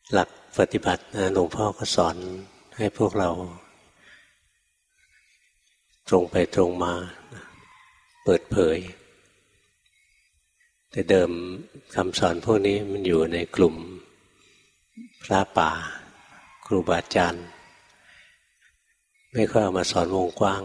หลักปฏิบัตินะหลวงพ่อก็สอนให้พวกเราตรงไปตรงมาเปิดเผยแต่เดิมคำสอนพวกนี้มันอยู่ในกลุ่มพระป่าครูบาอาจารย์ไม่ค่อยเอามาสอนวงกว้าง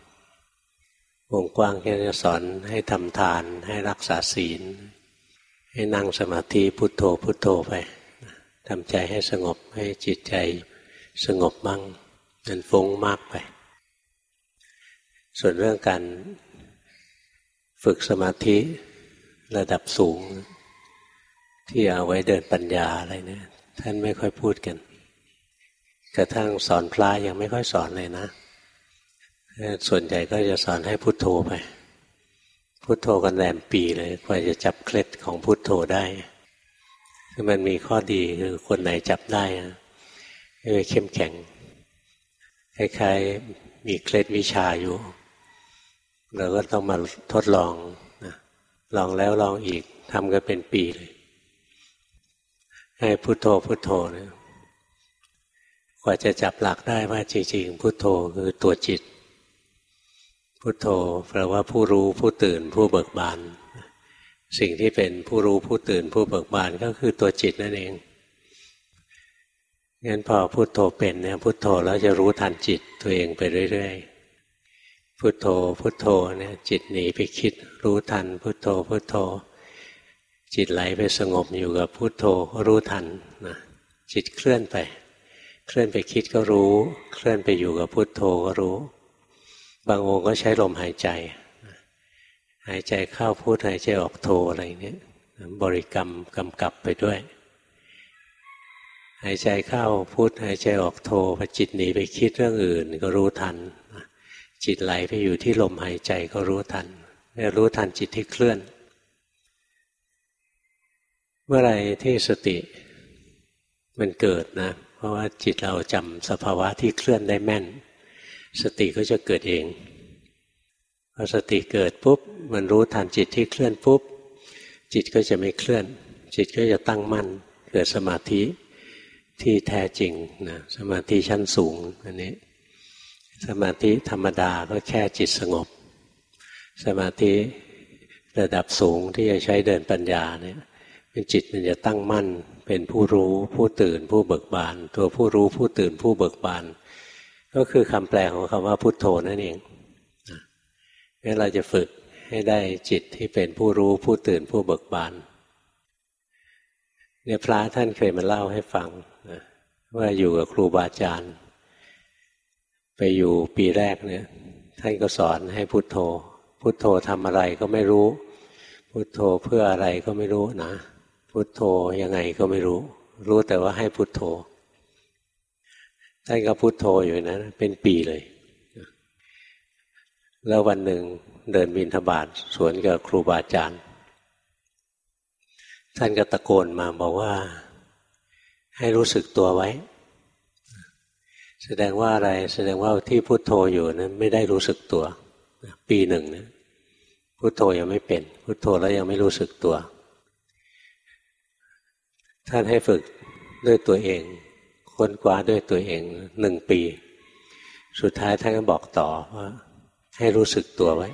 แค่จะสอนให้ทำทานให้รักษาศีลให้นั่งสมาธิพุทโธพุทโธไปทำใจให้สงบให้จิตใจสงบมั่งมันฟุ้งมากไปส่วนเรื่องการฝึกสมาธิระดับสูงที่เอาไว้เดินปัญญาอะไรเนี่ยท่านไม่ค่อยพูดกันกระทั่งสอนพระยังไม่ค่อยสอนเลยนะส่วนใหญ่ก็จะสอนให้พุทโธไปพุทโธกันแรมปีเลยกว่าจะจับเคล็ดของพุทโธได้คือมันมีข้อดีคือคนไหนจับได้ให้ไปเข้มแข็งคล้ายๆมีเคล็ดวิชาอยู่เราก็ต้องมาทดลองนะลองแล้วลองอีกทำกันเป็นปีเลยให้พุทโธพุทโธเนี่ยกว่าจะจับหลักได้ว่าจริงๆพุทโธคือตัวจิตพุทโธแปลว่าผู้รู้ผู้ตื่นผู้เบิกบานสิ่งที่เป็นผู้รู้ผู้ตื่นผู้เบิกบานก็คือตัวจิตนั่นเองงั้นพอพุทโธเป็นเนี่ยพุทโธแล้วจะรู้ทันจิตตัวเองไปเรื่อยๆพุทโธพุทโธเนี่ยจิตหนีไปคิดรู้ทันพุทโธพุทโธจิตไหลไปสงบอยู่กับพุทโธรู้ทันนะจิตเคลื่อนไปคิดก็รู้เคลื่อนไปอยู่กับพุทโธก็รู้บางองค์ก็ใช้ลมหายใจหายใจเข้าพุทหายใจออกโธอะไรเนี่ยบริกรรมกำกับไปด้วยหายใจเข้าพุทหายใจออกโธพอจิตหนีไปคิดเรื่องอื่นก็รู้ทันจิตไหลไปอยู่ที่ลมหายใจก็รู้ทันรู้ทันจิตที่เคลื่อนเมื่อไรที่สติมันเกิดนะเพราะว่าจิตเราจำสภาวะที่เคลื่อนได้แม่นสติก็จะเกิดเองพอสติเกิดปุ๊บมันรู้ทันจิตที่เคลื่อนปุ๊บจิตก็จะไม่เคลื่อนจิตก็จะตั้งมั่นเกิดสมาธิที่แท้จริงนะสมาธิชั้นสูงอันนี้สมาธิธรรมดาก็แค่จิตสงบสมาธิระดับสูงที่จะใช้เดินปัญญาเนี่ยเป็นจิตมันจะตั้งมั่นเป็นผู้รู้ผู้ตื่นผู้เบิกบานตัวผู้รู้ผู้ตื่นผู้เบิกบานก็คือคำแปลของคำว่าพุทโธนั่นเองงั้นเราจะฝึกให้ได้จิตที่เป็นผู้รู้ผู้ตื่นผู้เบิกบานเนี่ยพระท่านเคยมาเล่าให้ฟังนะว่าอยู่กับครูบาอาจารย์ไปอยู่ปีแรกเนี่ยท่านก็สอนให้พุทโธพุทโธทำอะไรก็ไม่รู้พุทโธเพื่ออะไรก็ไม่รู้นะพุทโธยังไงก็ไม่รู้รู้แต่ว่าให้พุทโธท่านก็พุทโธอยู่นะเป็นปีเลยแล้ววันหนึ่งเดินบิณฑบาตสวนกับครูบาอาจารย์ท่านก็ตะโกนมาบอกว่าให้รู้สึกตัวไว้แสดงว่าอะไรแสดงว่าที่พุทโธอยู่นั้นไม่ได้รู้สึกตัวปีหนึ่งนะพุทโธยังไม่เป็นพุทโธแล้วยังไม่รู้สึกตัวท่านให้ฝึกด้วยตัวเองค้นคว้าด้วยตัวเอง1 ปีสุดท้ายท่านก็บอกต่อว่าให้รู้สึกตัวไว้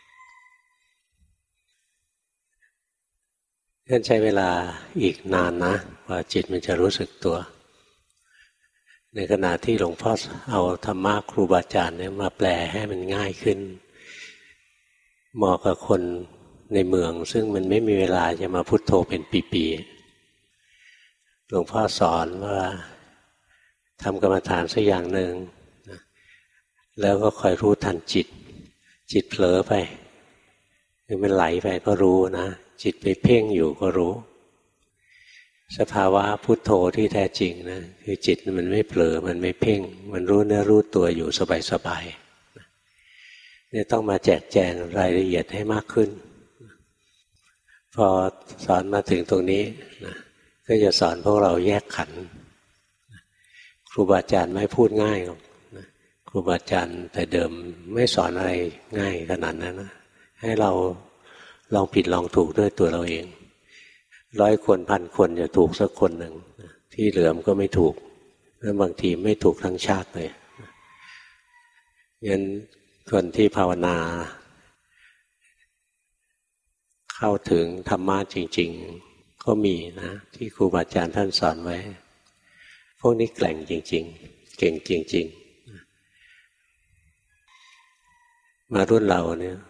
ท่านใช้เวลาอีกนานนะกว่าจิตมันจะรู้สึกตัวในขณะที่หลวงพ่อเอาธรรมะครูบาอาจารย์เนี่ยมาแปลให้มันง่ายขึ้นเหมาะกับคนในเมืองซึ่งมันไม่มีเวลาจะมาพุทโธเป็นปีๆหลวงพ่อสอนว่าทำกรรมฐานสักอย่างหนึ่งแล้วก็คอยรู้ทันจิตเผลอไปหรือมันไหลไปก็รู้นะจิตไปเพ่งอยู่ก็รู้สภาวะพุทโธที่แท้จริงนะคือจิตมันไม่เผลอมันไม่เพ่งมันรู้เนื้อรู้ตัวอยู่สบายๆเนี่ยต้องมาแจกแจงรายละเอียดให้มากขึ้นพอสอนมาถึงตรงนี้นะก็จะสอนพวกเราแยกขันธ์ครูบาอาจารย์ไม่พูดง่ายหรอกครูบาอาจารย์แต่เดิมไม่สอนอะไรง่ายขนาดนั้นนะให้เราลองผิดลองถูกด้วยตัวเราเอง100 คน1,000 คนจะถูกสักคนหนึ่งทที่เหลือมก็ไม่ถูกแล้วบางทีไม่ถูกทั้งชาติเลยงั้นคนที่ภาวนาเข้าถึงธรรมะจริงๆก็มีนะที่ครูบาอาจารย์ท่านสอนไว้พวกนี้แกร่งจริงๆเก่งจริงๆมารุ่นเราเนี่ย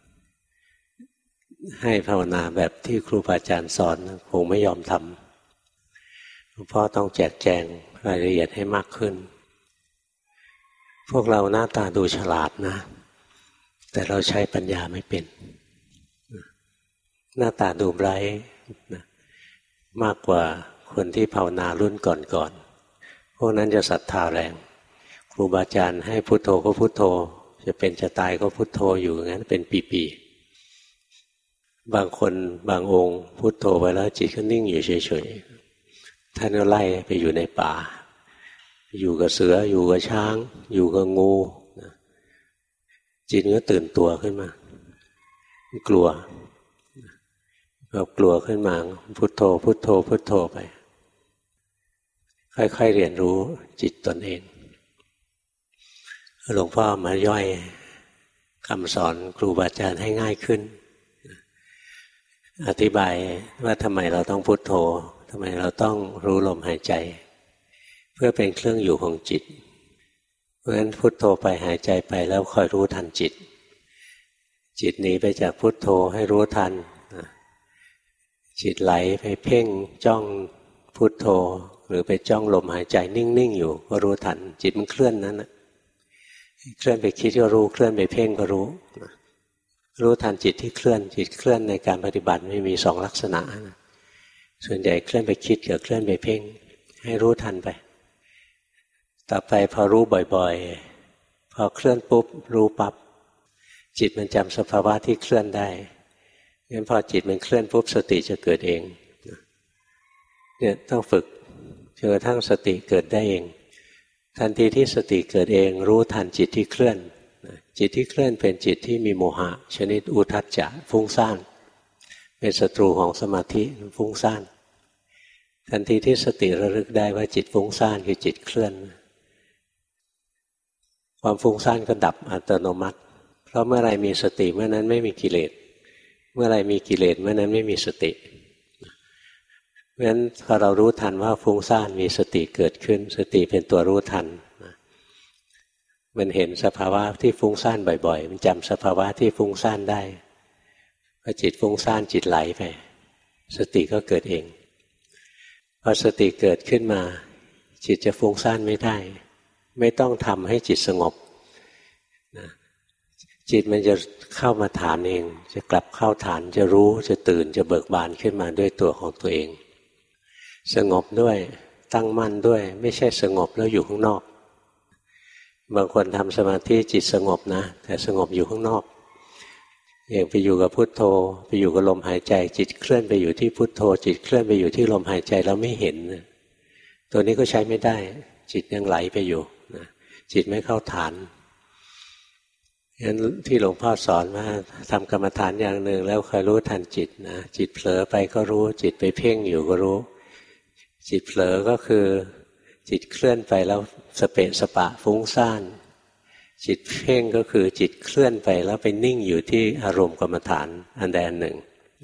ให้ภาวนาแบบที่ครูบาอาจารย์สอนคงไม่ยอมทำหลวงพ่อต้องแจกแจงรายละเอียดให้มากขึ้นพวกเราหน้าตาดูฉลาดนะแต่เราใช้ปัญญาไม่เป็นหน้าตาดูไร้นะมากกว่าคนที่ภาวนารุ่นก่อนๆพวกนั้นจะศรัทธาแรงครูบาอาจารย์ให้พุทโธก็พุทโธจะเป็นจะตายก็พุทโธอยู่งั้นเป็นปีๆบางคนบางองค์พุทโธไปแล้วจิตก็นิ่งอยู่เฉยๆท่านก็ไล่ไปอยู่ในป่าอยู่กับเสืออยู่กับช้างอยู่กับงูจิตก็ตื่นตัวขึ้นมากลัวเรากลัวขึ้นมาพุทโธพุทโธพุทโธไปค่อยๆเรียนรู้จิตตนเองหลวงพ่อมาย่อยคำสอนครูบาอาจารย์ให้ง่ายขึ้นอธิบายว่าทำไมเราต้องพุทโธทำไมเราต้องรู้ลมหายใจเพื่อเป็นเครื่องอยู่ของจิตเพราะฉะนั้นพุทโธไปหายใจไปแล้วคอยรู้ทันจิตจิตหนีไปจากพุทโธให้รู้ทันจิตไหลไปเพ่งจ้องพุทโธหรือไปจ้องลมหายใจนิ่งๆอยู่ก็รู้ทันจิตมันเคลื่อนนั้นนะเคลื่อนไปคิดก็รู้เคลื่อนไปเพ่งก็รู้รู้ทันจิตที่เคลื่อนจิตเคลื่อนในการปฏิบัติไม่มีสองลักษณะนะส่วนใหญ่เคลื่อนไปคิดกับเคลื่อนไปเพ่งให้รู้ทันไปต่อไปพอรู้บ่อยๆพอเคลื่อนปุ๊บรู้ปั๊บจิตมันจำสภาวะที่เคลื่อนได้งั้นพอจิตมันเคลื่อนปุ๊บสติจะเกิดเองเนี่ยต้องฝึกจนกระทั่งสติเกิดได้เองทันทีที่สติเกิดเองรู้ทันจิตที่เคลื่อนจิตที่เคลื่อนเป็นจิตที่มีโมหะชนิดอุทธัจจะฟุ้งซ่านเป็นศัตรูของสมาธิฟุ้งซ่านทันทีที่สติระลึกได้ว่าจิตฟุ้งซ่านคือจิตเคลื่อนความฟุ้งซ่านก็ดับอัตโนมัติเพราะเมื่อไรมีสติเมื่อนั้นไม่มีกิเลสเมื่อไรมีกิเลสเมื่อนั้นไม่มีสติเพราะฉะนั้นพอเรารู้ทันว่าฟุ้งซ่านมีสติเกิดขึ้นสติเป็นตัวรู้ทันมันเห็นสภาวะที่ฟุ้งซ่านบ่อยๆมันจำสภาวะที่ฟุ้งซ่านได้พอจิตฟุ้งซ่านจิตไหลไปสติก็เกิดเองพอสติเกิดขึ้นมาจิตจะฟุ้งซ่านไม่ได้ไม่ต้องทำให้จิตสงบจิตมันจะเข้ามาฐานเองจะกลับเข้าฐานจะรู้จะตื่นจะเบิกบานขึ้นมาด้วยตัวของตัวเองสงบด้วยตั้งมั่นด้วยไม่ใช่สงบแล้วอยู่ข้างนอกบางคนทำสมาธิจิตสงบนะแต่สงบอยู่ข้างนอกอย่างไปอยู่กับพุทโธไปอยู่กับลมหายใจจิตเคลื่อนไปอยู่ที่พุทโธจิตเคลื่อนไปอยู่ที่ลมหายใจแล้วไม่เห็นตัวนี้ก็ใช้ไม่ได้จิตยังไหลไปอยู่นะจิตไม่เข้าฐานงั้นที่หลวงพ่อสอนว่าทำกรรมฐานอย่างหนึ่งแล้วคอยรู้ทันจิตนะจิตเผลอไปก็รู้จิตไปเพ่งอยู่ก็รู้จิตเผลอก็คือจิตเคลื่อนไปแล้วสเปะสปะฟุ้งซ่านจิตเพ่งก็คือจิตเคลื่อนไปแล้วไปนิ่งอยู่ที่อารมณ์กรรมฐานอันใดอันหนึ่ง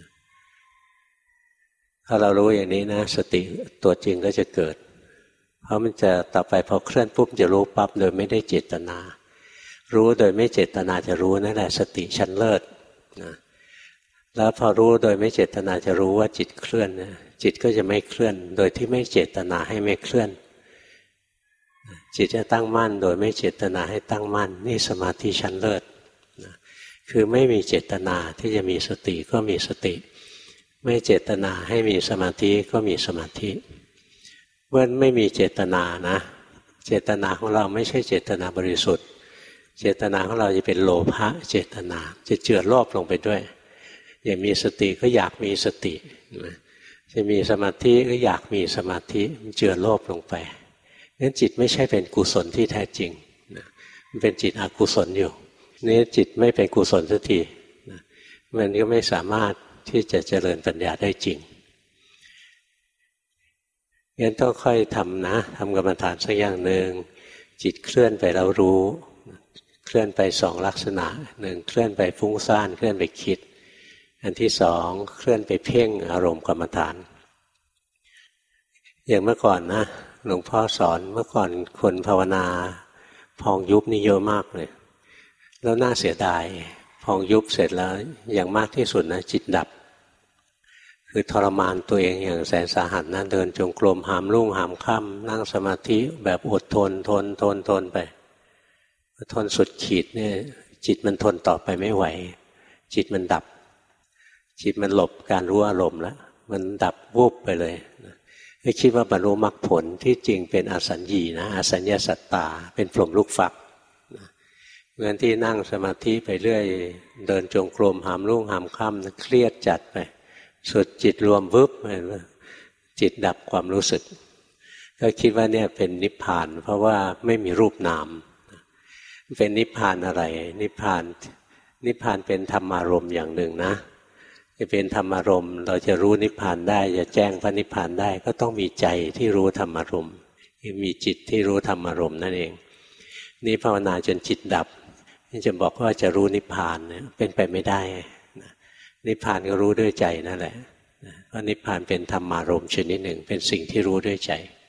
ถ้าเรารู้อย่างนี้นะสติตัวจริงก็จะเกิดเพราะมันจะต่อไปพอเคลื่อนปุ๊บจะรู้ปั๊บโดยไม่ได้เจตนารู้โดยไม่เจตนาจะรู้นั่นแหละสติชั้นเลิศนะแล้วพอรู้โดยไม่เจตนาจะรู้ว่าจิตเคลื่อนนะจิตก็จะไม่เคลื่อนโดยที่ไม่เจตนาให้ไม่เคลื่อนจิตจะตั้งมั่นโดยไม่เจตนาให้ตั้งมั่นนี่สมาธิชั้นเลิศนะคือไม่มีเจตนาที่จะมีสติก็มีสติไม่เจตนาให้มีสมาธิก็มีสมาธิเมื่อไม่มีเจตนานะเจตนาของเราไม่ใช่เจตนาบริสุทธิ์เจตนาของเราจะเป็นโลภะเจตนาจะเจือโลภลงไปด้วยอย่างมีสติก็อยากมีสติจะมีสมาธิก็อยากมีสมาธิมันเจือโลภลงไปงั้นจิตไม่ใช่เป็นกุศลที่แท้จริงมันเป็นจิตอกุศลอยู่นี่จิตไม่เป็นกุศลสักทีมันก็ไม่สามารถที่จะเจริญปัญญาได้จริงงั้นต้องค่อยทำนะทำกรรมฐานสักอย่างหนึ่งจิตเคลื่อนไปแล้วรู้เคลื่อนไปสองลักษณะหนึ่งเคลื่อนไปฟุ้งซ่านเคลื่อนไปคิดอันที่สองเคลื่อนไปเพ่งอารมณ์กรรมฐานอย่างเมื่อก่อนนะหลวงพ่อสอนเมื่อก่อนคนภาวนาพองยุบนี่เยอะมากเลยแล้วน่าเสียดายพองยุบเสร็จแล้วอย่างมากที่สุดนะจิตดับคือทรมานตัวเองอย่างแสนสาหัสนะเดินจงกรมหามรุ่งหามค่ำนั่งสมาธิแบบอดทนทนไปทนสุดขีดเนี่ยจิตมันทนต่อไปไม่ไหวจิตมันดับจิตมันหลบการรู้อารมณ์แล้วมันดับวูบไปเลยไม่คิดว่าบรรลุมรรคผลที่จริงเป็นอสัญญีนะอสัญญาสัตตาเป็นพรหมลูกฟักเงินที่นั่งสมาธิไปเรื่อยเดินจงกรมหามรุ่งหามค่ำเครียดจัดไปสุดจิตรวมวึบจิตดับความรู้สึกก็คิดว่าเนี่ยเป็นนิพพานเพราะว่าไม่มีรูปนามเป็นนิพพานอะไรนิพพานเป็นธรรมารมณ์อย่างหนึ่งนะจะเป็นธรรมารมณ์เราจะรู้นิพพานได้จะแจ้งพระนิพพานได้ก็ต้องมีใจที่รู้ธรรมารมณ์มีจิตที่รู้ธรรมารมณ์นั่นเองนี่ภาวนาจนจิตดับจะบอกว่าจะรู้นิพพานเนี่ยเป็นไปไม่ได้นิพพานก็รู้ด้วยใจนั่นแหละเพราะนิพพานเป็นธรรมารมณ์ชนิดหนึ่งเป็นสิ่งที่รู้ด้วยใจ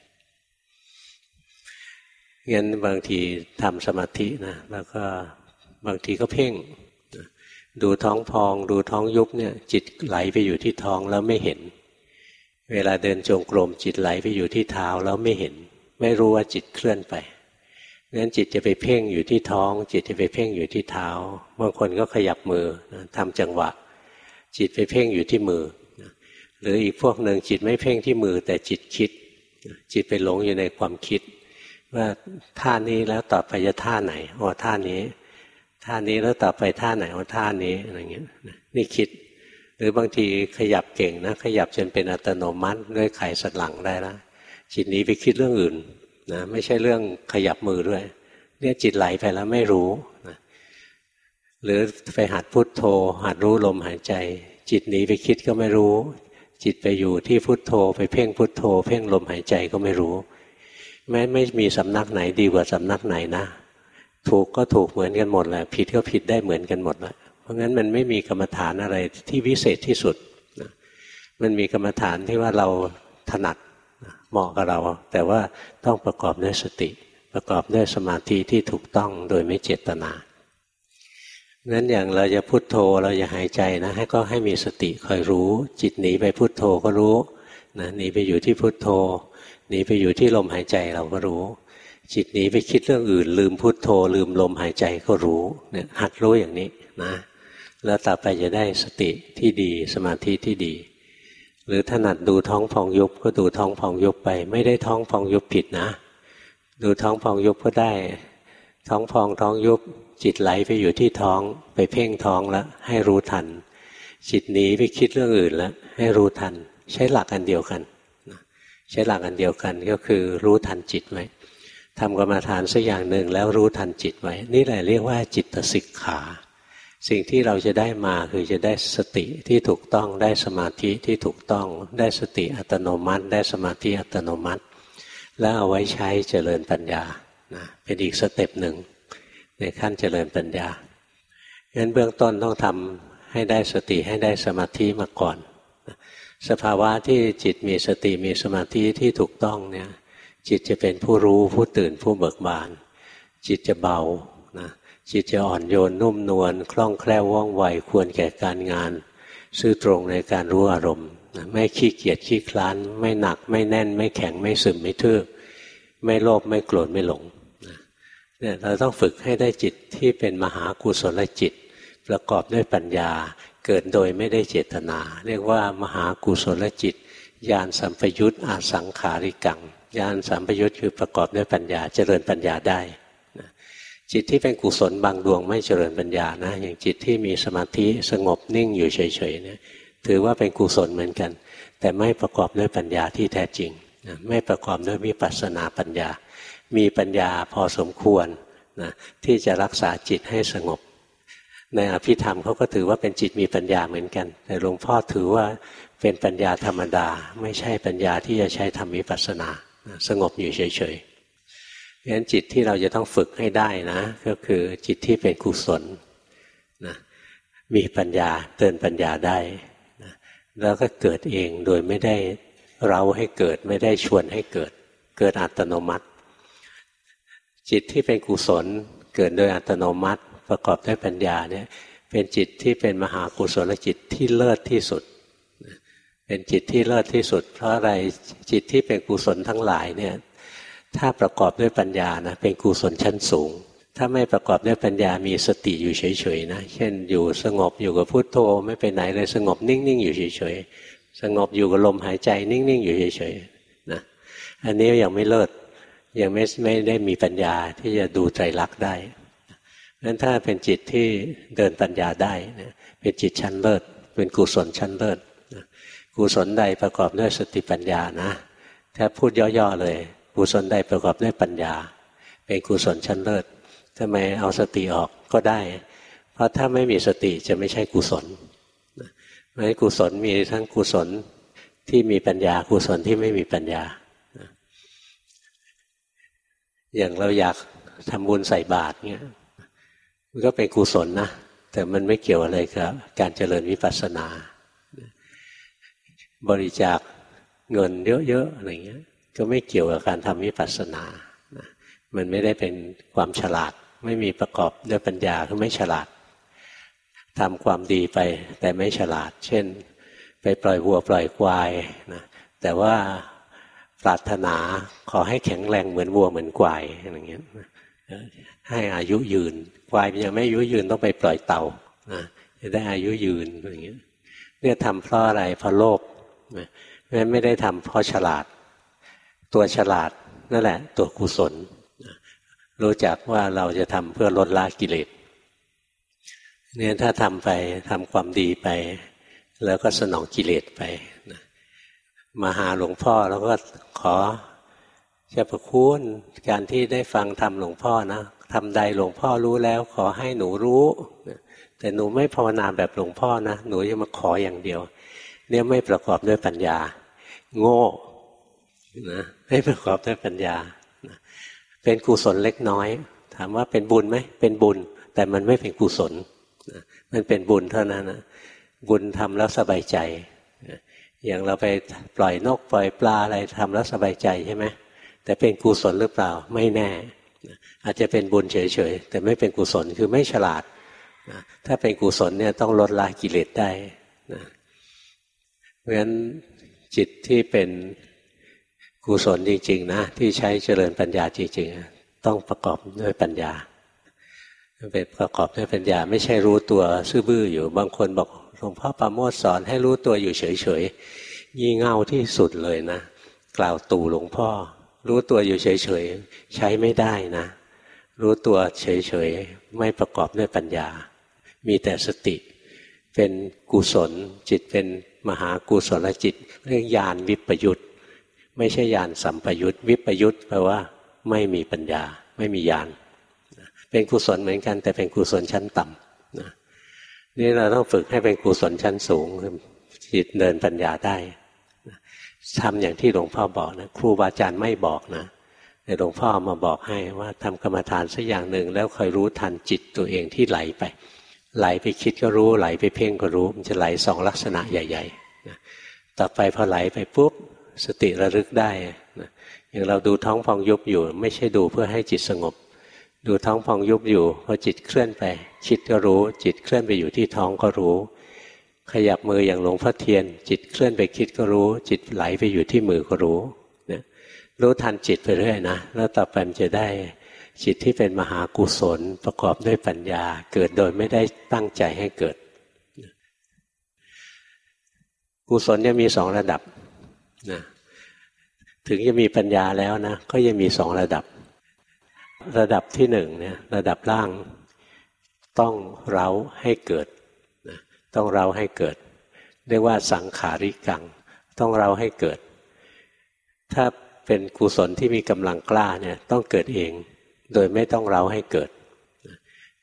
งั้นบางทีทำสมาธินะแล้วก็บางทีก็เพ่งดูท้องพองดูท้องยุบเนี่ยจิตไหลไปอยู่ที่ท้องแล้วไม่เห็นเวลาเดินจงกรมจิตไหลไปอยู่ที่เท้าแล้วไม่เห็นไม่รู้ว่าจิตเคลื่อนไปงั้นจิตจะไปเพ่งอยู่ที่ท้องจิตจะไปเพ่งอยู่ที่เท้าบางคนก็ขยับมือทำจังหวะจิตไปเพ่งอยู่ที่มือหรืออีกพวกหนึ่งจิตไม่เพ่งที่มือแต่จิตคิดจิตไปหลงอยู่ในความคิดว่าท่านี้แล้วต่อไปจะท่าไหนอ๋อท่านี้แล้วต่อไปท่าไหนอ๋อท่านี้อะไรเงี้ยนี่คิดหรือบางทีขยับเก่งนะขยับจนเป็นอัตโนมัติด้วยไขสันหลังได้แล้วจิตนี้ไปคิดเรื่องอื่นนะไม่ใช่เรื่องขยับมือด้วยเนี่ยจิตไหลไปแล้วไม่รู้นะหรือไปหัดพุทโธหัดรู้ลมหายใจจิตหนีไปคิดก็ไม่รู้จิตไปอยู่ที่พุทโธไปเพ่งพุทโธเพ่งลมหายใจก็ไม่รู้ไม่มีสำนักไหนดีกว่าสำนักไหนนะถูกก็ถูกเหมือนกันหมดแหละผิดก็ผิดได้เหมือนกันหมดแหละเพราะงั้นมันไม่มีกรรมฐานอะไรที่วิเศษที่สุดนะมันมีกรรมฐานที่ว่าเราถนัดเหมาะกับเราแต่ว่าต้องประกอบด้วยสติประกอบด้วยสมาธิที่ถูกต้องโดยไม่เจตนางั้นอย่างเราจะพุทโธเราจะหายใจนะให้มีสติคอยรู้จิตหนีไปพุทโธก็รู้นะหนีไปอยู่ที่พุทโธหนีไปอยู่ที่ลมหายใจเราก็รู้จิตหนีไปคิดเรื่องอื่นลืมพุทโธลืมลมหายใจก็รู้เนี่ยหัดรู้อย่างนี้นะแล้วต่อไปจะได้สติที่ดีสมาธิที่ดีหรือถนัดดูท้องพองยุบก็ดูท้องพองยุบไปไม่ได้ท้องพองยุบผิดนะดูท้องพองยุบก็ได้ท้องพองท้องยุบจิตไหลไปอยู่ที่ท้องไปเพ่งท้องแล้วให้รู้ทันจิตหนีไปคิดเรื่องอื่นแล้วให้รู้ทันใช้หลักอันเดียวกันใช้หลักอันเดียวกันก็คือรู้ทันจิตไว้ทำกรรมฐานสักอย่างหนึ่งแล้วรู้ทันจิตไว้นี่แหละเรียกว่าจิตสิกขาสิ่งที่เราจะได้มาคือจะได้สติที่ถูกต้องได้สมาธิที่ถูกต้องได้สติอัตโนมัติได้สมาธิอัตโนมัติแล้วเอาไว้ใช้เจริญปัญญานะเป็นอีกสเต็ปหนึ่งในขั้นเจริญปัญญางั้นเบื้องต้นต้องทำให้ได้สติให้ได้สมาธิมาก่อนสภาวะที่จิตมีสติมีสมาธิที่ถูกต้องเนี่ยจิตจะเป็นผู้รู้ผู้ตื่นผู้เบิกบานจิตจะเบานะจิตจะอ่อนโยนนุ่มนวลคล่องแคล่วว่องไวควรแก่การงานซื่อตรงในการรู้อารมณ์ไม่ขี้เกียจขี้คลานไม่หนักไม่แน่นไม่แข็งไม่ซึมไม่ทื่อไม่โลภไม่โกรธไม่หลงเนี่ยเราต้องฝึกให้ได้จิตที่เป็นมหากุศลจิตประกอบด้วยปัญญาเกิดโดยไม่ได้เจตนาเรียกว่ามหากุศลจิตญาณสัมปยุตอาสังขาริกังญาณสัมปยุตคือประกอบด้วยปัญญาเจริญปัญญาได้จิตที่เป็นกุศลบางดวงไม่เจริญปัญญานะอย่างจิตที่มีสมาธิสงบนิ่งอยู่เฉยๆเนี่ยถือว่าเป็นกุศลเหมือนกันแต่ไม่ประกอบด้วยปัญญาที่แท้จริงไม่ประกอบด้วยวิปัสสนาปัญญามีปัญญาพอสมควรนะที่จะรักษาจิตให้สงบในอภิธรรมเขาก็ถือว่าเป็นจิตมีปัญญาเหมือนกันแต่หลวงพ่อถือว่าเป็นปัญญาธรรมดาไม่ใช่ปัญญาที่จะใช้ทำวิปัสสนาสงบอยู่เฉยๆเพราะฉะนั้นจิตที่เราจะต้องฝึกให้ได้นะก็คือจิตที่เป็นกุศลนะมีปัญญาเตือนปัญญาได้นะแล้วก็เกิดเองโดยไม่ได้เร้าให้เกิดไม่ได้ชวนให้เกิดเกิดอัตโนมัติจิตที่เป็นกุศลเกิดโดยอัตโนมัติประกอบด้วยปัญญาเนี่ยเป็นจิตที่เป็นมหากุศลจิตที่เลิศที่สุดเป็นจิตที่เลิศที่สุดเพราะอะไรจิตที่เป็นกุศลทั้งหลายเนี่ยถ้าประกอบด้วยปัญญานะเป็นกุศลชั้นสูงถ้าไม่ประกอบด้วยปัญญามีสติอยู่เฉยๆนะเช่นอยู่สงบอยู่กับพุทโธไม่ไปไหนเลยสงบนิ่งๆอยู่เฉยๆสงบอยู่กับลมหายใจนิ่งๆอยู่เฉยๆนะอันนี้ยังไม่เลิศยังไม่ได้มีปัญญาที่จะดูไตรลักษณ์ได้งั้นถ้าเป็นจิตที่เดินปัญญาได้เป็นจิตชั้นเลิศเป็นกุศลชั้นเลิศกุศลใดประกอบด้วยสติปัญญานะถ้าพูดย่อๆเลยกุศลใดประกอบด้วยปัญญาเป็นกุศลชั้นเลิศทำไมเอาสติออกก็ได้เพราะถ้าไม่มีสติจะไม่ใช่กุศลเพราะฉะนั้นกุศลมีทั้งกุศลที่มีปัญญากุศลที่ไม่มีปัญญาอย่างเราอยากทำบุญใส่บาตรเงี้ยมันก็เป็นกุศลนะแต่มันไม่เกี่ยวอะไรกับการเจริญวิปัสสนาบริจาคเงินเยอะๆอะไรเงี้ยก็ไม่เกี่ยวกับการทำวิปัสสนามันไม่ได้เป็นความฉลาดไม่มีประกอบด้วยปัญญาคือไม่ฉลาดทำความดีไปแต่ไม่ฉลาดเช่นไปปล่อยวัวปล่อยควายนะแต่ว่าปรารถนาขอให้แข็งแรงเหมือนวัวเหมือนควายอะไรเงี้ยให้อายุยืนควายมันยังไม่อายุยืนต้องไปปล่อยเต่านะจะได้อายุยืนอะไรเงี้ยเนี่ยทำเพราะอะไรเพราะโลภไม่ได้ทำเพราะฉลาดตัวฉลาดนั่นแหละตัวกุศลรู้จักว่าเราจะทำเพื่อลดละกิเลสเนี่ยถ้าทำไปทำความดีไปแล้วก็สนองกิเลสไปนะมาหาหลวงพ่อแล้วก็ขอเจ้าพระคุณการที่ได้ฟังธรรมหลวงพ่อนะทำใดหลวงพ่อรู้แล้วขอให้หนูรู้แต่หนูไม่ภาวนาแบบหลวงพ่อนะหนูจะมาขออย่างเดียวเนี่ยไม่ประกอบด้วยปัญญาโง่นะไม่ประกอบด้วยปัญญาเป็นกุศลเล็กน้อยถามว่าเป็นบุญไหมเป็นบุญแต่มันไม่เป็นกุศลมันเป็นบุญเท่านั้นนะบุญทำแล้วสบายใจอย่างเราไปปล่อยนกปล่อยปลาอะไรทำแล้วสบายใจใช่ไหมแต่เป็นกุศลหรือเปล่าไม่แน่อาจจะเป็นบุญเฉยๆแต่ไม่เป็นกุศลคือไม่ฉลาดถ้าเป็นกุศลเนี่ยต้องลดละกิเลสได้เพราะฉะนั้นจิตที่เป็นกุศลจริงๆนะที่ใช้เจริญปัญญาจริงๆต้องประกอบด้วยปัญญาเป็นประกอบด้วยปัญญาไม่ใช่รู้ตัวซื่อบื้ออยู่บางคนบอกหลวงพ่อปราโมทย์สอนให้รู้ตัวอยู่เฉยๆงี่เง่าที่สุดเลยนะกล่าวตู่หลวงพ่อรู้ตัวอยู่เฉยๆใช้ไม่ได้นะรู้ตัวเฉยๆไม่ประกอบด้วยปัญญามีแต่สติเป็นกุศลจิตเป็นมหากุศลจิตเรียกญาณวิปยุตไม่ใช่ญาณสัมปยุตวิปยุตแปลว่าไม่มีปัญญาไม่มีญาณเป็นกุศลเหมือนกันแต่เป็นกุศลชั้นต่ำนะนี่เราต้องฝึกให้เป็นกุศลชั้นสูงจิตเดินปัญญาได้ทำอย่างที่หลวงพ่อบอกนะครูบาอาจารย์ไม่บอกนะแต่หลวงพ่อมาบอกให้ว่าทำกรรมฐานสักอย่างหนึ่งแล้วคอยรู้ทันจิตตัวเองที่ไหลไปไหลไปคิดก็รู้ไหลไปเพ่งก็รู้มันจะไหลสองลักษณะใหญ่ๆนะต่อไปพอไหลไปปุ๊บสติระลึกได้นะอย่างเราดูท้องพองยุบอยู่ไม่ใช่ดูเพื่อให้จิตสงบดูท้องพองยุบอยู่พอจิตเคลื่อนไปคิดก็รู้จิตเคลื่อนไปอยู่ที่ท้องก็รู้ขยับมืออย่างหลวงพ่อเทียนจิตเคลื่อนไปคิดก็รู้จิตไหลไปอยู่ที่มือก็รู้นะรู้ทันจิตไปเรื่อยนะแล้วต่อไปมันจะได้จิตที่เป็นมหากุศลประกอบด้วยปัญญาเกิดโดยไม่ได้ตั้งใจให้เกิดกุศลจะมีสองระดับนะถึงจะมีปัญญาแล้วนะก็ยังมีสองระดับระดับที่หนึ่งเนี่ยระดับล่างต้องเร้าให้เกิดนะต้องเร้าให้เกิดเรียกว่าสังขาริกังต้องเร้าให้เกิดถ้าเป็นกุศลที่มีกำลังกล้าเนี่ยต้องเกิดเองโดยไม่ต้องเร้าให้เกิด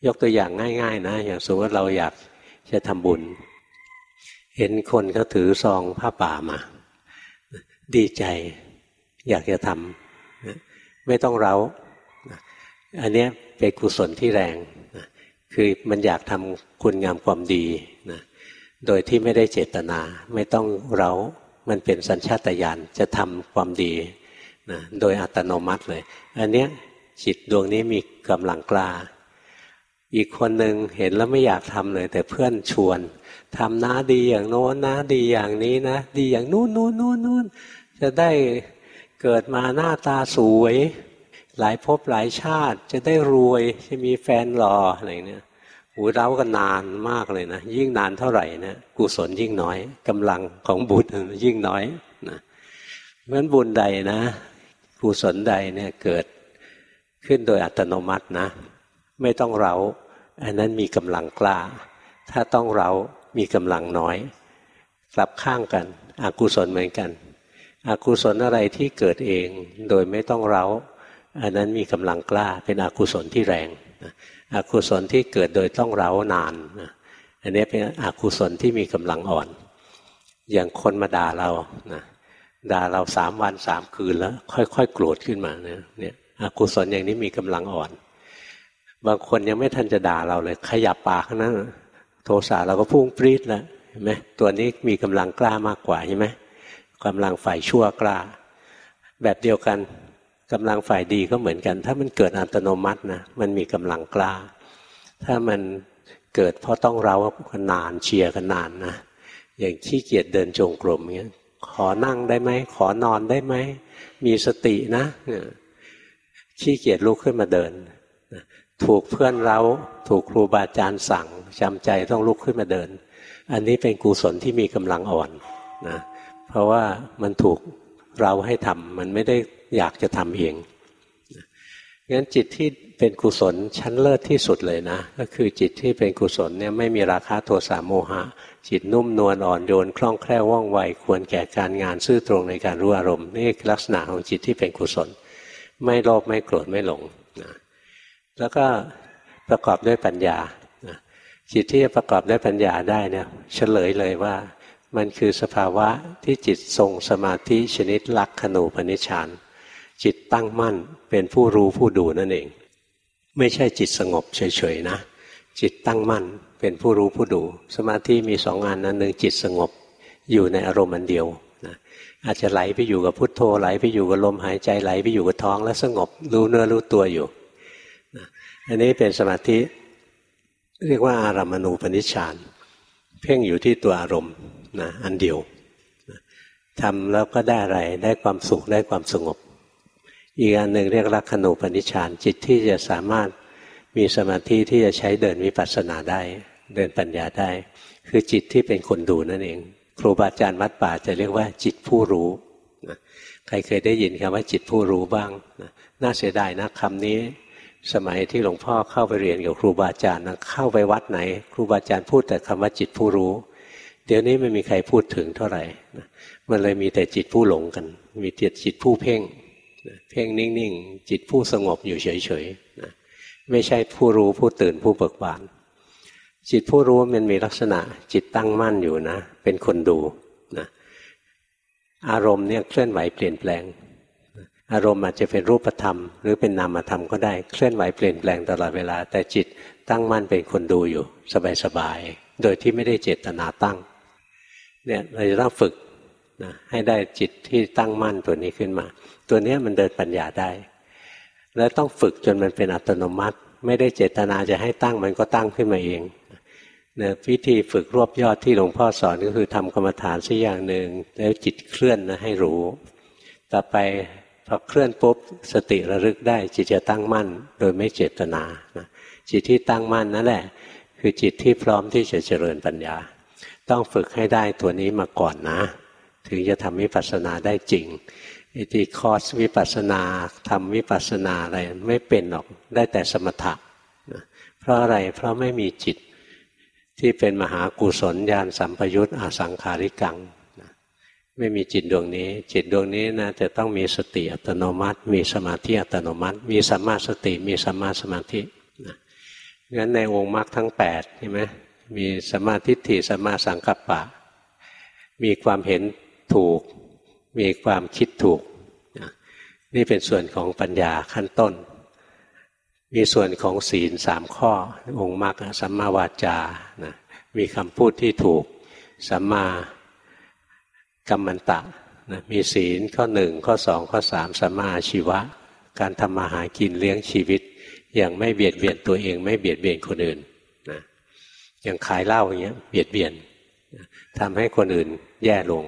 ยกตัวอย่างง่ายๆนะอย่างสมมติเราอยากจะทำบุญเห็นคนเขาถือซองผ้าป่ามาดีใจอยากจะทำไม่ต้องเร้าอันนี้เป็นกุศลที่แรงคือมันอยากทำคุณงามความดีนะโดยที่ไม่ได้เจตนาไม่ต้องเร้ามันเป็นสัญชาตญาณจะทำความดีนะโดยอัตโนมัติเลยอันเนี้ยจิตดวงนี้มีกำลังกล้าอีกคนหนึ่งเห็นแล้วไม่อยากทำเลยแต่เพื่อนชวนทำนะดีอย่างโน้นนะดีอย่างนี้นะดีอย่างนู้นจะได้เกิดมาหน้าตาสวยหลายภพหลายชาติจะได้รวยจะมีแฟนหล่ออะไรเนี่ยเร้ากันนานมากเลยนะยิ่งนานเท่าไหร่นะกุศลยิ่งน้อยกำลังของบุญยิ่งน้อยนะเพราะฉะนั้นบุญใดนะกุศลใดเนี่ยเกิดขึ้นโดยอัตโนมัตินะไม่ต้องเร้าอันนั้นมีกำลังกล้าถ้าต้องเร้ามีกำลังน้อยกลับข้างกันอกุศลเหมือนกันอกุศลอะไรที่เกิดเองโดยไม่ต้องเร้าอันนั้นมีกำลังกล้าเป็นอกุศลที่แรงอกุศลที่เกิดโดยต้องเร้านานอันนี้เป็นอกุศลที่มีกำลังอ่อนอย่างคนมาด่าเราด่าเรา3 วัน 3 คืนแล้วค่อยๆโกรธขึ้นมาเนี่ยอกุศลอย่างนี้มีกำลังอ่อนบางคนยังไม่ทันจะด่าเราเลยขยับปากนั้นโทสะเราก็พุ่งปรี๊ดแล้วเห็นไหมตัวนี้มีกำลังกล้ามากกว่าใช่ไหมกำลังฝ่ายชั่วกล้าแบบเดียวกันกำลังฝ่ายดีก็เหมือนกันถ้ามันเกิดอัตโนมัตินะมันมีกำลังกล้าถ้ามันเกิดเพราะต้องเร้ากันนานเชียร์กันนานนะอย่างขี้เกียจเดินจงกรมเงี้ยขอนั่งได้ไหมขอนอนได้ไหมมีสตินะขี้เกียจลุกขึ้นมาเดินถูกเพื่อนเร้าถูกครูบาอาจารย์สั่งจำใจต้องลุกขึ้นมาเดินอันนี้เป็นกุศลที่มีกำลังอ่อนนะเพราะว่ามันถูกเราให้ทำมันไม่ได้อยากจะทำเองงั้นจิตที่เป็นกุศลชั้นเลิศที่สุดเลยนะก็คือจิตที่เป็นกุศลเนี่ยไม่มีราคะโทสะโมหะจิตนุ่มนวลอ่อนโยนคล่องแคล่วว่องไวควรแก่การงานซื่อตรงในการรู้อารมณ์นี่ลักษณะของจิตที่เป็นกุศลไม่โลภไม่โกรธไม่หลงนะแล้วก็ประกอบด้วยปัญญาจิตที่จะประกอบด้วยปัญญาได้เนี่ยเฉลยเลยว่ามันคือสภาวะที่จิตทรงสมาธิชนิดลักขณูปนิชฌานจิตตั้งมั่นเป็นผู้รู้ผู้ดูนั่นเองไม่ใช่จิตสงบเฉยๆนะจิตตั้งมั่นเป็นผู้รู้ผู้ดูสมาธิมี2 อันนั้นหนึ่งจิตสงบอยู่ในอารมณ์อันเดียวนะอาจจะไหลไปอยู่กับพุทโธไหลไปอยู่กับลมหายใจไหลไปอยู่กับท้องแล้วสงบรู้เนื้อรู้ตัวอยู่นะอันนี้เป็นสมาธิเรียกว่าอารามณูปนิชฌานเพ่งอยู่ที่ตัวอารมณ์นะอันเดียวนะทำแล้วก็ได้อะไรได้ความสุขได้ความสงบอีกอันหนึ่งเรียกลักขณูปนิชฌานจิตที่จะสามารถมีสมาธิที่จะใช้เดินวิปัสสนาได้เดินปัญญาได้คือจิตที่เป็นคนดูนั่นเองครูบาอาจารย์วัดป่าจะเรียกว่าจิตผู้รู้นะใครเคยได้ยินคำว่าจิตผู้รู้บ้างนะน่าเสียดายนะคำนี้สมัยที่หลวงพ่อเข้าไปเรียนกับครูบาอาจารย์นะเข้าไปวัดไหนครูบาอาจารย์พูดแต่คำว่าจิตผู้รู้เดี๋ยวนี้ไม่มีใครพูดถึงเท่าไหร่นะมันเลยมีแต่จิตผู้หลงกันมีแต่จิตผู้เพ่งเพ่งนิ่งๆจิตผู้สงบอยู่เฉยๆนะไม่ใช่ผู้รู้ผู้ตื่นผู้เบิกบานจิตผู้รู้มันมีลักษณะจิตตั้งมั่นอยู่นะเป็นคนดูนะอารมณ์เนี่ยเคลื่อนไหวเปลี่ยนแปลงอารมณ์อาจจะเป็นรูปธรรมหรือเป็นนามธรรมก็ได้เคลื่อนไหวเปลี่ยนแปลงตลอดเวลาแต่จิตตั้งมั่นเป็นคนดูอยู่สบายๆโดยที่ไม่ได้เจตนาตั้งเนี่ยเราจะต้องฝึกนะให้ได้จิตที่ตั้งมั่นตัวนี้ขึ้นมาตัวนี้มันเดินปัญญาได้แล้วต้องฝึกจนมันเป็นอัตโนมัติไม่ได้เจตนาจะให้ตั้งมันก็ตั้งขึ้นมาเองเนี่ยวิธีฝึกรวบยอดที่หลวงพ่อสอนก็คือทำกรรมฐานสักอย่างหนึ่งแล้วจิตเคลื่อนนะให้รู้ต่อไปพอเคลื่อนปุ๊บสติระลึกได้จิตจะตั้งมั่นโดยไม่เจตนานะจิตที่ตั้งมั่นนั่นแหละคือจิตที่พร้อมที่จะเจริญปัญญาต้องฝึกให้ได้ตัวนี้มาก่อนนะถึงจะทำวิปัสสนาได้จริงไอ้ที่คอร์สวิปัสสนาทำวิปัสสนาอะไรไม่เป็นหรอกได้แต่สมถะนะเพราะอะไรเพราะไม่มีจิตที่เป็นมหากุศลญาณสัมปยุตอสังขาริกังนะไม่มีจิตดวงนี้จิตดวงนี้นะจะต้องมีสติอัตโนมัติมีสมาธิอัตโนมัติมีสัมมาสติมีสัมมาสมาธินะงั้นในองค์มรรคทั้ง8ใช่ไหมมีสัมมาทิฏฐิสัมมาสังกัปปะมีความเห็นถูกมีความคิดถูกนี่เป็นส่วนของปัญญาขั้นต้นมีส่วนของศีล3ข้อองค์มรรคสัมมาวาจานะมีคำพูดที่ถูกสัมมากัมมันตะนะมีศีลข้อ1ข้อ2ข้อ3สัมมาอาชีวะการทำมาหากินเลี้ยงชีวิตอย่างไม่เบียดเบียนตัวเองไม่เบียดเบียนคนอื่นนะอย่างขายเหล้าอย่างเงี้ยเบียดเบียนทำให้คนอื่นแย่ลง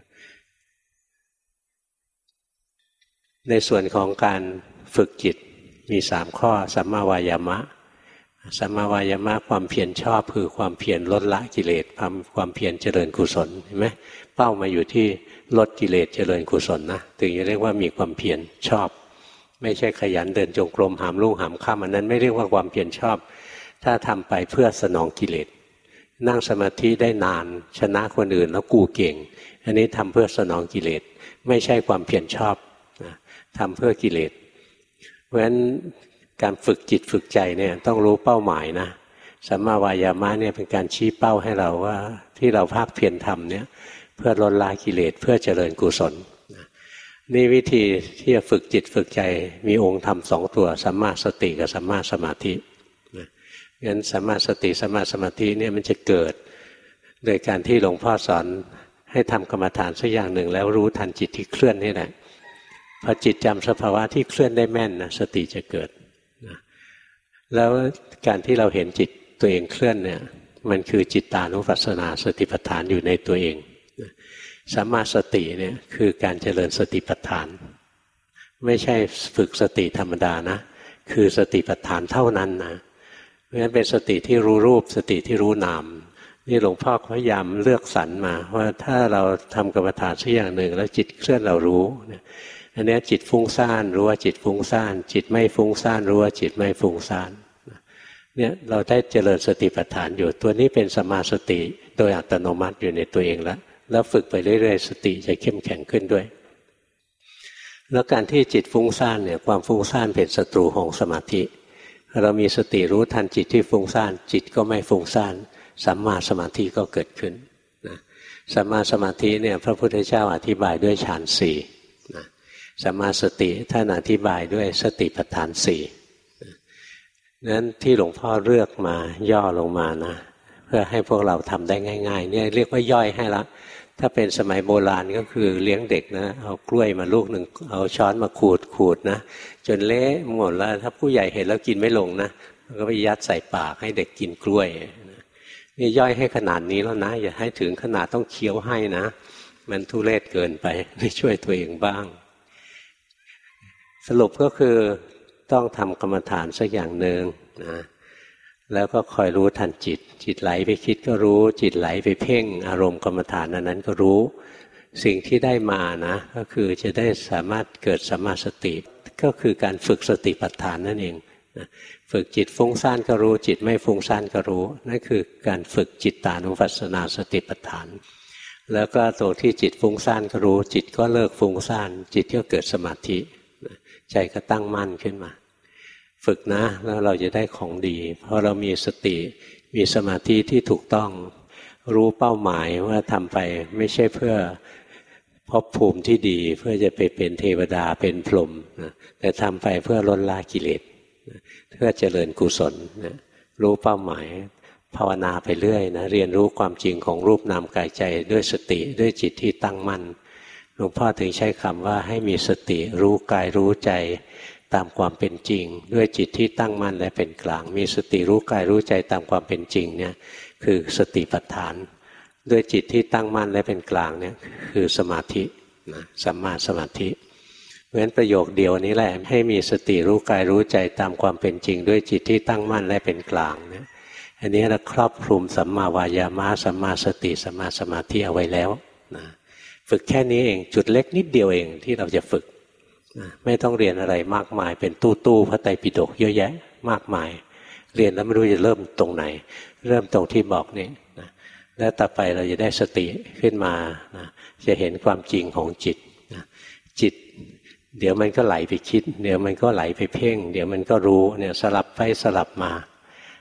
ในส่วนของการฝึกจิตมี3ข้อสัมมาวายามะสัมมาวายามะความเพียรชอบคือความเพียรลดละกิเลสความเพียรเจริญกุศลเห็นไหมเป้ามาอยู่ที่ลดกิเลสเจริญกุศลนะถึงจะเรียกว่ามีความเพียรชอบไม่ใช่ขยันเดินจงกรมหามรุ่งหามค่ำอันนั้นไม่เรียกว่าความเพียรชอบถ้าทำไปเพื่อสนองกิเลสนั่งสมาธิได้นานชนะคนอื่นแล้วกูเก่งอันนี้ทำเพื่อสนองกิเลสไม่ใช่ความเพียรชอบทำเพื่อกิเลสเพราะฉะนั้นการฝึกจิตฝึกใจเนี่ยต้องรู้เป้าหมายนะสัมมาวายามะเนี่ยเป็นการชี้เป้าให้เราว่าที่เราภาคเพียรทำเนี่ยเพื่อลดละกิเลสเพื่อเจริญกุศลนี่วิธีที่จะฝึกจิตฝึกใจมีองค์ธรรม2ตัวสัมมาสติกับสัมมาสมาธิงั้นสัมมาสติสัมมาสมาธิเนี่ยมันจะเกิดโดยการที่หลวงพ่อสอนให้ทำกรรมฐานสักอย่างหนึ่งแล้วรู้ทันจิตที่เคลื่อนนี่แหละพอจิตจำสภาวะที่เคลื่อนได้แม่นนะสติจะเกิดนะแล้วการที่เราเห็นจิตตัวเองเคลื่อนเนี่ยมันคือจิตตานุปัสสนาสติปัฏฐานอยู่ในตัวเองนะสัมมาสติเนี่ยคือการเจริญสติปัฏฐานไม่ใช่ฝึกสติธรรมดานะคือสติปัฏฐานเท่านั้นนะเพราะฉะนั้นเป็นสติที่รู้รูปสติที่รู้นามนี่หลวงพ่อพยายามเลือกสรรมาว่าถ้าเราทำกรรมฐานสักอย่างหนึ่งแล้วจิตเคลื่อนเรารู้อันนี้จิตฟุ้งซ่านรู้ว่าจิตฟุ้งซ่านจิตไม่ฟุ้งซ่านรู้ว่าจิตไม่ฟุ้งซ่านเนี่ยเราได้เจริญสติปัฏฐานอยู่ตัวนี้เป็นสัมมาสติโดยอัตโนมัติอยู่ในตัวเองแล้วฝึกไปเรื่อยๆสติจะเข้มแข็งขึ้นด้วยแล้วการที่จิตฟุ้งซ่านเนี่ยความฟุ้งซ่านเป็นศัตรูของสมาธิเรามีสติรู้ทันจิตที่ฟุ้งซ่านจิตก็ไม่ฟุ้งซ่านสัมมาสมาธิก็เกิดขึ้นนะสัมมาสมาธิเนี่ยพระพุทธเจ้าอธิบายด้วยฌานสี่นะสัมมาสติท่านอธิบายด้วยสติปัฏฐานสี่นั้นที่หลวงพ่อเลือกมาย่อลงมานะเพื่อให้พวกเราทำได้ง่ายๆเนี่ยเรียกว่าย่อยให้ละถ้าเป็นสมัยโบราณก็คือเลี้ยงเด็กนะเอากล้วยมาลูกหนึ่งเอาช้อนมาขูดนะจนเละหมดแล้วถ้าผู้ใหญ่เห็นแล้วกินไม่ลงนะก็ไปยัดใส่ปากให้เด็กกินกล้วยนี่ย่อยให้ขนาดนี้แล้วนะอย่าให้ถึงขนาดต้องเคี้ยวให้นะมันทุเรศเกินไปไม่ช่วยตัวเองบ้างสรุปก็คือต้องทำกรรมฐานสักอย่างหนึ่งนะแล้วก็คอยรู้ทันจิตจิตไหลไปคิดก็รู้จิตไหลไปเพ่งอารมณ์กรรมฐานนั้นก็รู้สิ่งที่ได้มานะก็คือจะได้สามารถเกิดสัมมาสติก็คือการฝึกสติปัฏฐานนั่นเองฝึกจิตฟุ้งซ่านก็รู้จิตไม่ฟุ้งซ่านก็รู้นั่นคือการฝึกจิตตานุปัสสนาสติปัฏฐานแล้วก็ตัวที่จิตฟุ้งซ่านก็รู้จิตก็เลิกฟุ้งซ่านจิตก็เกิดสมาธิใจก็ตั้งมั่นขึ้นมาฝึกนะแล้วเราจะได้ของดีเพราะเรามีสติมีสมาธิที่ถูกต้องรู้เป้าหมายว่าทำไปไม่ใช่เพื่อภพภูมิที่ดีเพื่อจะไปเป็นเทวดาเป็นพรหมนะแต่ทำไปเพื่อลดละกิเลสเพื่อเจริญกุศลนะรู้เป้าหมายภาวนาไปเรื่อยนะเรียนรู้ความจริงของรูปนามกายใจด้วยสติด้วยจิตที่ตั้งมั่นหลวงพ่อถึงใช้คำว่าให้มีสติรู้กายรู้ใจตามความเป็นจริงด้วยจิตที่ตั้งมั่นและเป็นกลางมีสติรู้กายรู้ใจตามความเป็นจริงเนี่ยคือสติปัฏฐานด้วยจิตที่ตั้งมั่นและเป็นกลางเนี่ยคือสมาธินะสัมมาสมาธิเพราะฉะนั้นประโยคเดียวนี้แหละให้มีสติรู้กายรู้ใจตามความเป็นจริงด้วยจิตที่ตั้งมั่นและเป็นกลางเนี่ยอันนี้เราครอบคลุมสัมมาวายามะสัมมาสติสัมมาสมาธิเอาไว้แล้วนะฝึกแค่นี้เองจุดเล็กนิดเดียวเองที่เราจะฝึกไม่ต้องเรียนอะไรมากมายเป็นตู้พระไตรปิฎกเยอะแยะมากมายเรียนแล้วไม่รู้จะเริ่มตรงไหนเริ่มตรงที่บอกนี่นะแล้วต่อไปเราจะได้สติขึ้นมานะจะเห็นความจริงของจิตนะจิตเดี๋ยวมันก็ไหลไปคิดเดี๋ยวมันก็ไหลไปเพ่งเดี๋ยวมันก็รู้เนี่ยสลับไปสลับมา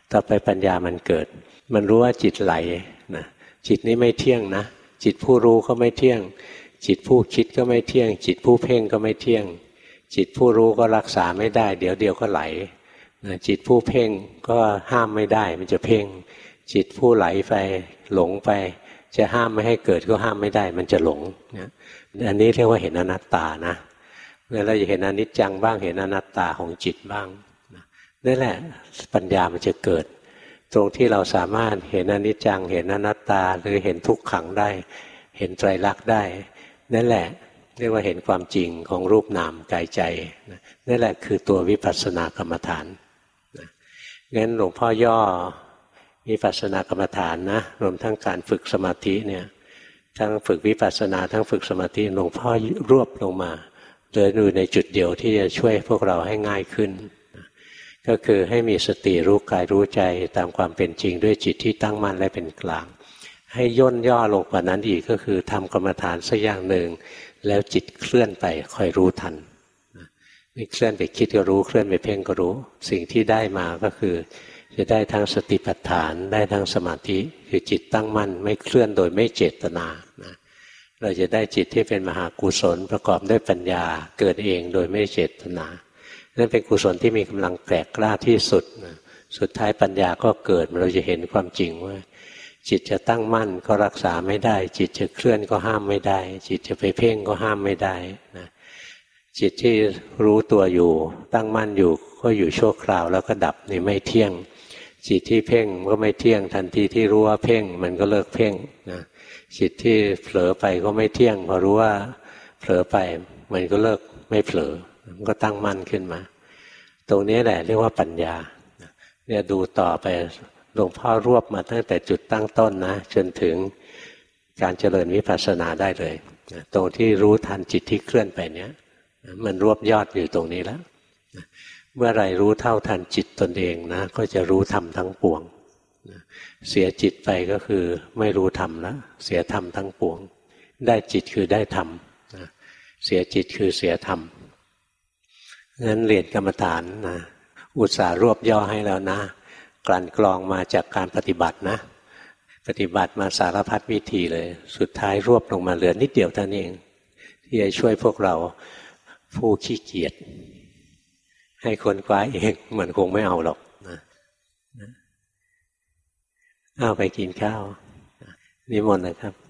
ต่อไปปัญญามันเกิดมันรู้ว่าจิตไหลนะจิตนี้ไม่เที่ยงนะจิตผู้รู้ก็ไม่เที่ยงจิตผู้คิดก็ไม่เที่ยงจิตผู้เพ่งก็ไม่เที่ยงจิตผู้รู้ก็รักษาไม่ได้เดี๋ยวเดียวก็ไหลนะจิตผู้เพ่งก็ห้ามไม่ได้มันจะเพ่งจิตผู้ไหลไปหลงไปจะห้ามไม่ให้เกิดก็ห้ามไม่ได้มันจะหลงนะอันนี้เรียกว่าเห็นอนัตตานะเราจะเห็นอนิจจังบ้างเห็นอนัตตาของจิตบ้างนั่นแหละปัญญามันจะเกิดตรงที่เราสามารถเห็นอนิจจังเห็นอนัตตาหรือเห็นทุกขังได้เห็นไตรลักษณ์ได้นั่นแหละเรียกว่าเห็นความจริงของรูปนามกายใจนั่นแหละคือตัววิปัสสนากรรมฐานงั้นหลวงพ่อย่อวิปัสสนากรรมฐานนะรวมทั้งการฝึกสมาธิเนี่ยทั้งฝึกวิปัสสนาทั้งฝึกสมาธิหลวงพ่อรวบลงมาโดยอยู่ในจุดเดียวที่จะช่วยพวกเราให้ง่ายขึ้นก็คือให้มีสติรู้กายรู้ใจตามความเป็นจริงด้วยจิตที่ตั้งมั่นและเป็นกลางให้ย่นย่อลงกว่านั้นอีกก็คือทำกรรมฐานสักอย่างหนึ่งแล้วจิตเคลื่อนไปคอยรู้ทันนี่เคลื่อนไปคิดก็รู้เคลื่อนไปเพ่งก็รู้สิ่งที่ได้มาก็คือจะได้ทั้งสติปัฏฐานได้ทั้งสมาธิคือจิตตั้งมั่นไม่เคลื่อนโดยไม่เจตนาเราจะได้จิตที่เป็นมหากุศลประกอบด้วยปัญญาเกิดเองโดยไม่เจตนานั่นเป็นกุศลที่มีกำลังแกร่กล้าที่สุดสุดท้ายปัญญาก็เกิดเราจะเห็นความจริงว่าจิตจะตั้งมั่นก็รักษาไม่ได้จิตจะเคลื่อนก็ห้ามไม่ได้จิตจะไปเพ่งก็ห้ามไม่ได้นะจิตที่รู้ตัวอยู่ตั้งมั่นอยู่ก็อยู่ชั่วคราวแล้วก็ดับนี่ไม่เที่ยงจิตที่เพ่งก็ไม่เที่ยงทันทีที่รู้ว่าเพ่งมันก็เลิกเพ่งนะจิตที่เผลอไปก็ไม่เที่ยงพอรู้ว่าเผลอไปมันก็เลิกไม่เผลอมันก็ตั้งมั่นขึ้นมาตรงนี้แหละเรียกว่าปัญญาเนี่ยดูต่อไปหลวงพ่อรวบมาตั้งแต่จุดตั้งต้นนะจนถึงการเจริญวิปัสสนาได้เลยตรงที่รู้ทันจิตที่เคลื่อนไปเนี้ยมันรวบยอดอยู่ตรงนี้แล้วเมื่อไรรู้เท่าทันจิตตนเองนะก็จะรู้ธรรมทั้งปวงเสียจิตไปก็คือไม่รู้ธรรมแล้วเสียธรรมทั้งปวงได้จิตคือได้ธรรมเสียจิตคือเสียธรรมงั้นเรียนกรรมฐานนะอุตส่าห์รวบย่อให้แล้วนะกลั่นกรองมาจากการปฏิบัตินะปฏิบัติมาสารพัดวิธีเลยสุดท้ายรวบลงมาเหลือนิดเดียวเท่านั้นเองที่จะช่วยพวกเราผู้ขี้เกียจให้คนคว้าเองมันคงไม่เอาหรอกนะเอาไปกินข้าวนิมนต์นะครับ